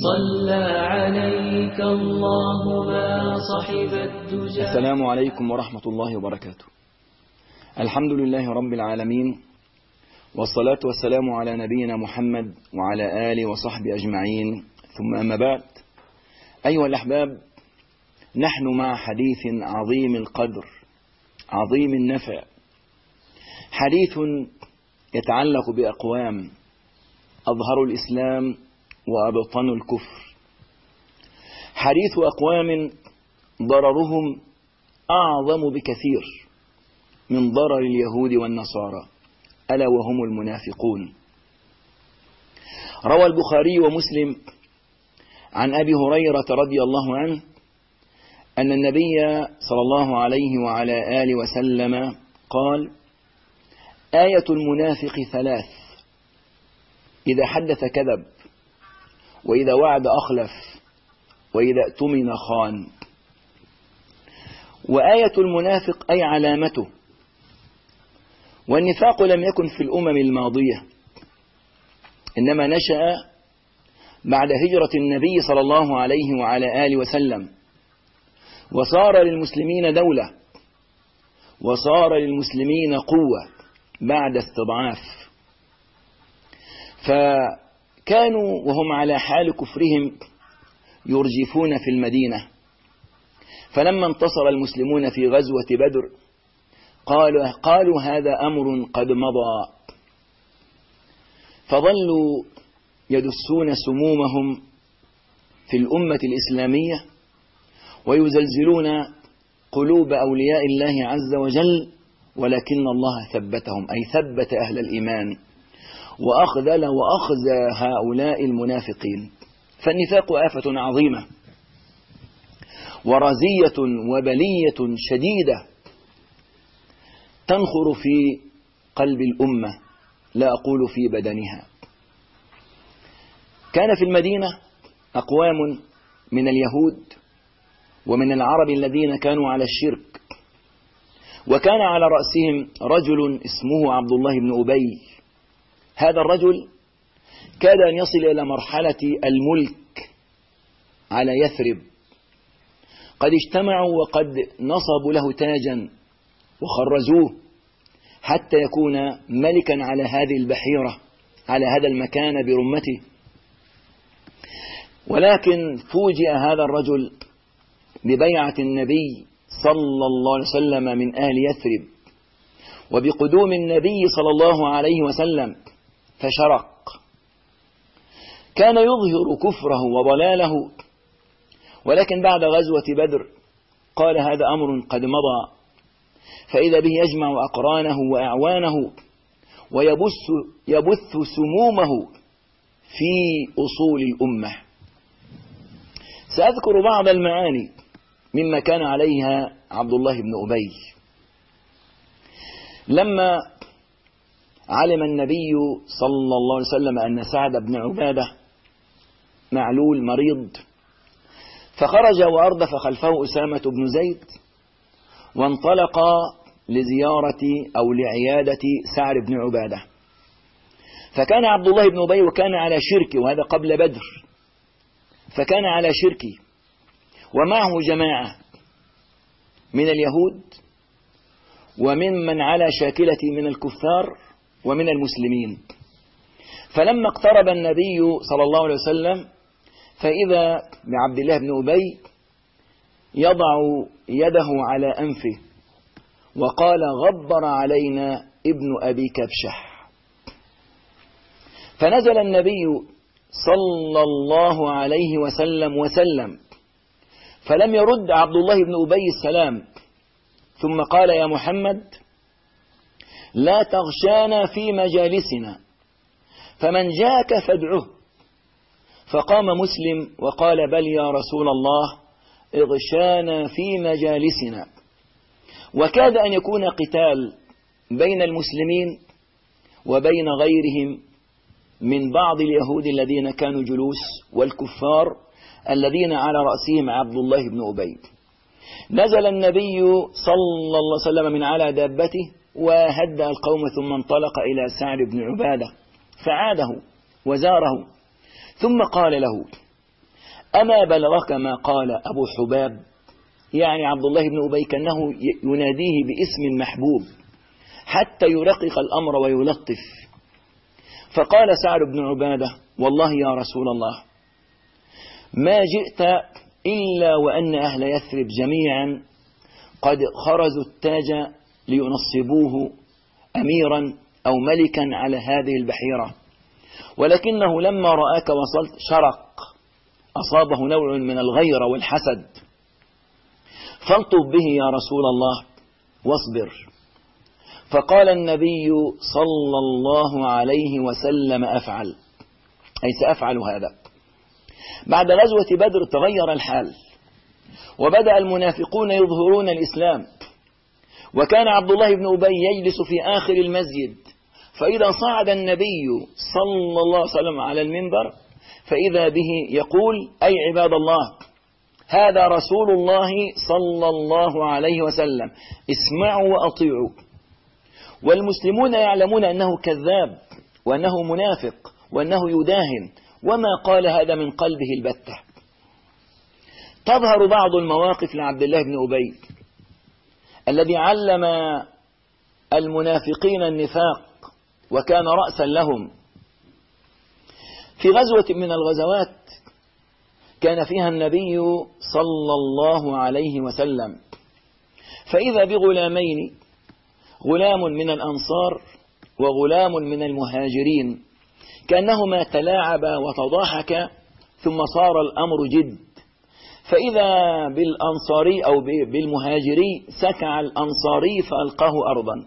صلى عليك الله ما صحب الدجى. السلام عليكم ورحمة الله وبركاته. الحمد لله رب العالمين، والصلاة والسلام على نبينا محمد وعلى آله وصحبه أجمعين، ثم أما بعد. أيها الأحباب، نحن مع حديث عظيم القدر عظيم النفع، حديث يتعلق بأقوام أظهروا الإسلام وأبطنوا الكفر، حديث أقوام ضررهم أعظم بكثير من ضرر اليهود والنصارى، ألا وهم المنافقون. روى البخاري ومسلم عن أبي هريرة رضي الله عنه أن النبي صلى الله عليه وعلى آله وسلم قال: آية المنافق ثلاث: إذا حدث كذب، وإذا وعد أخلف، وإذا اؤتمن خان. وآية المنافق أي علامته. والنفاق لم يكن في الأمم الماضية، إنما نشأ بعد هجرة النبي صلى الله عليه وعلى آله وسلم، وصار للمسلمين دولة، وصار للمسلمين قوة بعد استضعاف. فكانوا وهم على حال كفرهم يرجفون في المدينة، فلما انتصر المسلمون في غزوة بدر قالوا هذا أمر قد مضى، فظلوا يدسون سمومهم في الأمة الإسلامية ويزلزلون قلوب أولياء الله عز وجل، ولكن الله ثبتهم، أي ثبت أهل الإيمان، وأخذل وأخزى هؤلاء المنافقين. فالنفاق آفة عظيمة ورزية وبلية شديدة تنخر في قلب الأمة، لا أقول في بدنها. كان في المدينة أقوام من اليهود ومن العرب الذين كانوا على الشرك، وكان على رأسهم رجل اسمه عبد الله بن أبي. هذا الرجل كاد أن يصل إلى مرحلة الملك على يثرب، قد اجتمعوا وقد نصبوا له تاجا وخرزوه حتى يكون ملكا على هذه البحيرة، على هذا المكان برمته. ولكن فوجئ هذا الرجل ببيعة النبي صلى الله عليه وسلم من أهل يثرب، وبقدوم النبي صلى الله عليه وسلم، فشرق. كان يظهر كفره وضلاله، ولكن بعد غزوة بدر قال هذا أمر قد مضى، فإذا به يجمع أقرانه وأعوانه ويبث سمومه في أصول الأمة. سأذكر بعض المعاني مما كان عليها عبد الله بن أبي. لما علم النبي صلى الله عليه وسلم أن سعد بن عبادة معلول مريض، فخرج وأردف خلفه أسامة بن زيد، وانطلق لزيارة أو لعيادة سعد بن عبادة. فكان عبد الله بن أبي وكان على شركه، وهذا قبل بدر، فكان على شركه ومعه جماعة من اليهود ومن على شاكلة من الكفار ومن المسلمين. فلما اقترب النبي صلى الله عليه وسلم فإذا بعبد الله بن أبي يضع يده على أنفه وقال: غبر علينا ابن أبي كبشح. فنزل النبي صلى الله عليه وسلم فلم يرد عبد الله بن أبي السلام، ثم قال: يا محمد، لا تغشانا في مجالسنا، فمن جاءك فادعه. فقام مسلم وقال: بل يا رسول الله، اغشانا في مجالسنا. وكاد أن يكون قتال بين المسلمين وبين غيرهم من بعض اليهود الذين كانوا جلوس، والكفار الذين على رأسهم عبد الله بن أبي. نزل النبي صلى الله عليه وسلم من على دابته وهدأ القوم، ثم انطلق إلى سعد بن عبادة فعاده وزاره، ثم قال له: أما بلغك ما قال أبو حباب؟ يعني عبد الله بن أبي كأنه يناديه باسم محبوب حتى يرقق الأمر ويلطف. فقال سعد بن عبادة: والله يا رسول الله ما جئت إلا وأن أهل يثرب جميعا قد خرزوا التاج لينصبوه أميرا أو ملكا على هذه البحيرة، ولكنه لما رآك وصلت شرق، أصابه نوع من الغيرة والحسد، فالطف به يا رسول الله واصبر. فقال النبي صلى الله عليه وسلم: أفعل، أي سأفعل هذا. بعد غزوة بدر تغير الحال، وبدأ المنافقون يظهرون الإسلام، وكان عبد الله بن أبي يجلس في آخر المسجد، فإذا صعد النبي صلى الله عليه وسلم على المنبر فإذا به يقول: أي عباد الله، هذا رسول الله صلى الله عليه وسلم، اسمعوا وأطيعوا. والمسلمون يعلمون أنه كذاب وأنه منافق وأنه يداهن، وما قال هذا من قلبه البتة. تظهر بعض المواقف لعبد الله بن أبي الذي علم المنافقين النفاق وكان رأسا لهم. في غزوة من الغزوات كان فيها النبي صلى الله عليه وسلم، فإذا بغلامين، غلام من الأنصار وغلام من المهاجرين، كأنهما تلاعبا وتضاحكا ثم صار الأمر جد، فإذا بالأنصاري أو بالمهاجري سكع الأنصاري فألقاه أرضا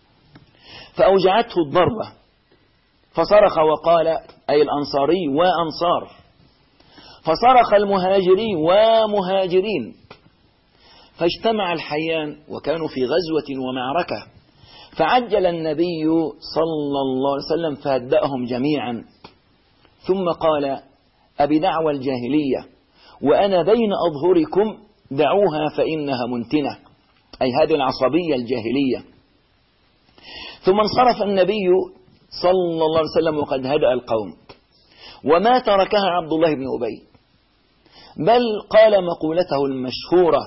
فأوجعته الضربة، فصرخ وقال، أي الأنصاري وأنصار، فصرخ المهاجري ومهاجرين، فاجتمع الحيان وكانوا في غزوة ومعركة، فعجل النبي صلى الله عليه وسلم فهدأهم جميعا، ثم قال: أبي دعوى الجاهلية وأنا بين أظهركم دعوها فإنها منتنة، أي هذه العصبية الجاهلية. ثم انصرف النبي صلى الله عليه وسلم وقد هدأ القوم، وما تركها عبد الله بن أبي، بل قال مقولته المشهورة: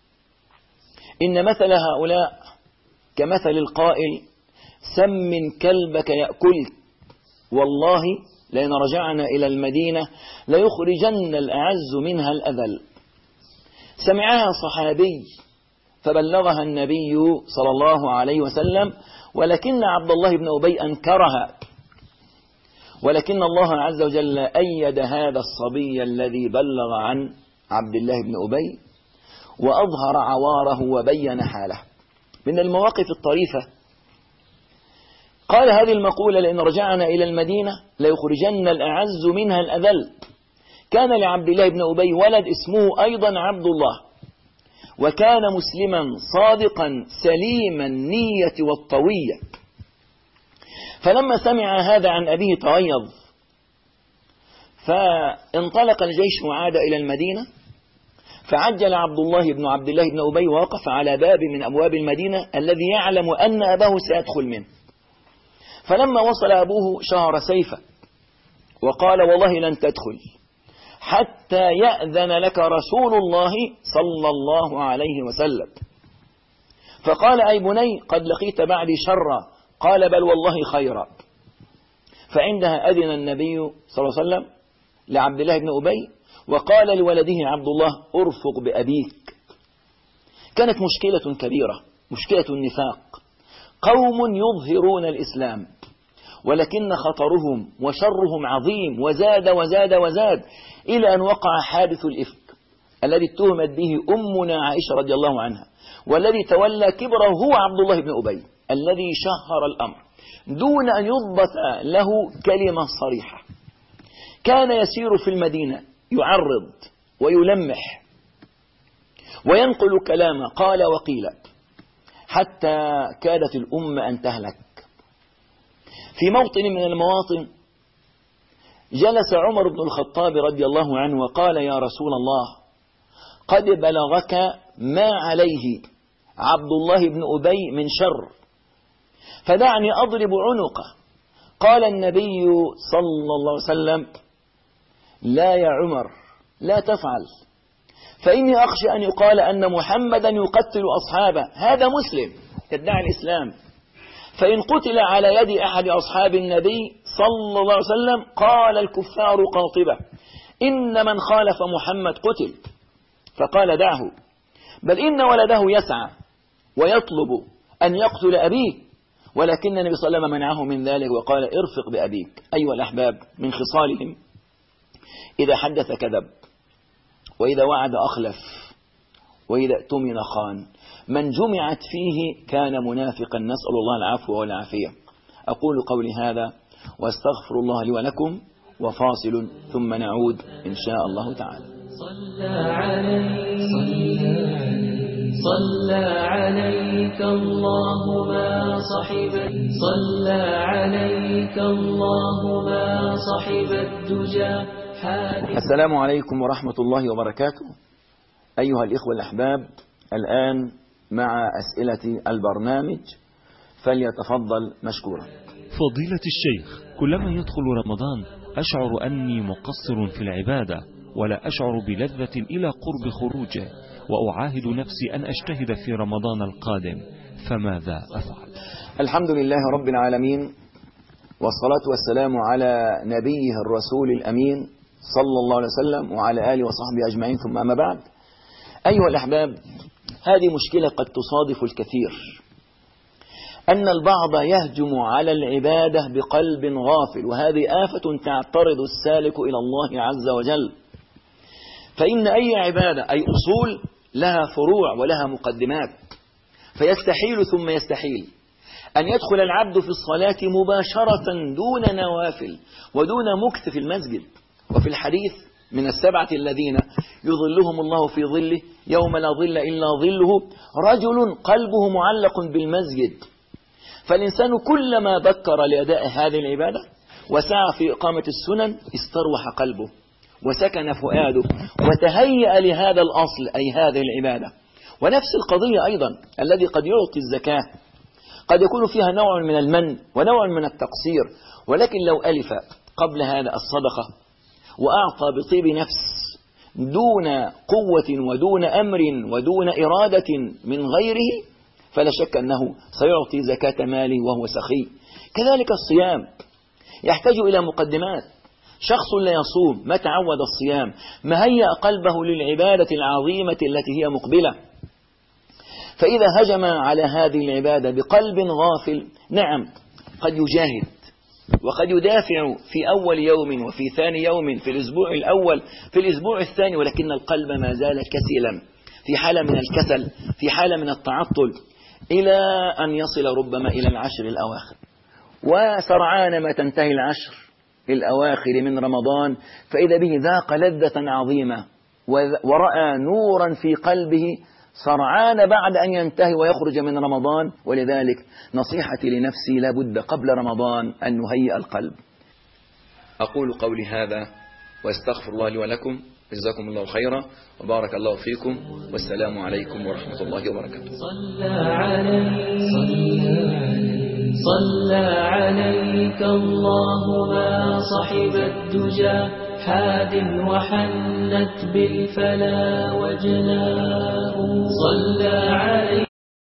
إن مثل هؤلاء كمثل القائل سمن كلبك يأكلك، والله لئن رجعنا إلى المدينة ليخرجن الأعز منها الأذل. سمعها صحابي فبلغها النبي صلى الله عليه وسلم، ولكن عبد الله بن أبي أنكرها، ولكن الله عز وجل أيد هذا الصبي الذي بلغ عن عبد الله بن أبي وأظهر عواره وبين حاله. من المواقف الطريفة قال هذه المقولة: لئن رجعنا إلى المدينة ليخرجن الأعز منها الأذل. كان لعبد الله بن أبي ولد اسمه أيضا عبد الله، وكان مسلما صادقا سليم النية والطوية، فلما سمع هذا عن أبيه تغيظ، فانطلق الجيش وعاد إلى المدينة، فعجل عبد الله بن أبي ووقف على باب من أبواب المدينة الذي يعلم أن أباه سيدخل منه، فلما وصل أبوه شهر سيفه وقال: والله لن تدخل حتى يأذن لك رسول الله صلى الله عليه وسلم. فقال: أي بني قد لقيت بعدي شرا. قال: بل والله خيرا. فعندها أذن النبي صلى الله عليه وسلم لعبد الله بن أبي وقال لولده عبد الله: أرفق بأبيك. كانت مشكلة كبيرة، مشكلة النفاق، قوم يظهرون الإسلام ولكن خطرهم وشرهم عظيم، وزاد وزاد وزاد إلى أن وقع حادث الإفك الذي اتهمت به أمنا عائشة رضي الله عنها، والذي تولى كبره هو عبد الله بن أبي الذي شهر الأمر دون أن يضبط له كلمة صريحة. كان يسير في المدينة يعرض ويلمح وينقل كلام قال وقيل، حتى كادت الأمة أن تهلك. في موطن من المواطن جلس عمر بن الخطاب رضي الله عنه وقال: يا رسول الله، قد بلغك ما عليه عبد الله بن أبي من شر، فدعني أضرب عنقه. قال النبي صلى الله عليه وسلم: لا يا عمر، لا تفعل، فإني أخشى أن يقال أن محمدا يقتل أصحابه. هذا مسلم يدعي الإسلام، فإن قتل على يد أحد أصحاب النبي صلى الله عليه وسلم قال الكفار قاطبة إن من خالف محمد قتل، فقال دعه، بل إن ولده يسعى ويطلب أن يقتل أبيه، ولكن النبي صلى الله عليه وسلم منعه من ذلك وقال ارفق بأبيك. أيها الأحباب، من خصالهم إذا حدث كذب، وإذا وعد أخلف، وإذا اؤتمن خان. من جمعت فيه كان منافقا، نسأل الله العفو والعافية. أقول قولي هذا واستغفر الله لي ولكم، وفاصل ثم نعود إن شاء الله تعالى. صلى عليك الله ما صحبت، صلى عليك الله ما صحب الدجى. السلام عليكم ورحمة الله وبركاته. أيها الإخوة الأحباب، الآن مع أسئلة البرنامج، فليتفضل مشكورا. فضيلة الشيخ، كلما يدخل رمضان أشعر أني مقصر في العبادة، ولا أشعر بلذة إلى قرب خروجه، وأعاهد نفسي أن أجتهد في رمضان القادم، فماذا أفعل؟ الحمد لله رب العالمين، والصلاة والسلام على نبيه الرسول الأمين صلى الله عليه وسلم وعلى آله وصحبه أجمعين، ثم أما بعد. أيها الأحباب، هذه مشكلة قد تصادف الكثير، أن البعض يهجم على العبادة بقلب غافل، وهذه آفة تعترض السالك إلى الله عز وجل. فإن أي عبادة، أي أصول، لها فروع ولها مقدمات، فيستحيل ثم يستحيل أن يدخل العبد في الصلاة مباشرة دون نوافل ودون مكث في المسجد. وفي الحديث من السبعة الذين يظلهم الله في ظله يوم لا ظل إلا ظله رجل قلبه معلق بالمسجد. فالإنسان كلما بكر لأداء هذه العبادة وسعى في إقامة السنن استروح قلبه وسكن فؤاده وتهيأ لهذا الأصل، أي هذه العبادة. ونفس القضية أيضا الذي قد يعطي الزكاة قد يكون فيها نوع من المن ونوع من التقصير، ولكن لو ألف قبل هذا الصدقة وأعطى بطيب نفس دون قوة ودون أمر ودون إرادة من غيره، فلا شك أنه سيعطي زكاة ماله وهو سخي. كذلك الصيام يحتاج إلى مقدمات. شخص لا يصوم ما تعود الصيام، ما هيأ قلبه للعبادة العظيمة التي هي مقبلة، فإذا هجم على هذه العبادة بقلب غافل، نعم قد يجاهد وقد يدافع في أول يوم وفي ثاني يوم، في الأسبوع الأول، في الأسبوع الثاني، ولكن القلب ما زال كسلا، في حالة من الكسل، في حالة من التعطل، إلى أن يصل ربما إلى العشر الأواخر. وسرعان ما تنتهي العشر الأواخر من رمضان فإذا به ذاق لذة عظيمة ورأى نورا في قلبه سرعان بعد أن ينتهي ويخرج من رمضان. ولذلك نصيحتي لنفسي لابد قبل رمضان أن نهيئ القلب. أقول قولي هذا واستغفر الله لي ولكم، جزاكم الله خيرا وبارك الله فيكم، والسلام عليكم ورحمة الله وبركاته. صلى عليك الله ما صحب الدجى، حاد وحنت بالفلا وجناه. صلى عليك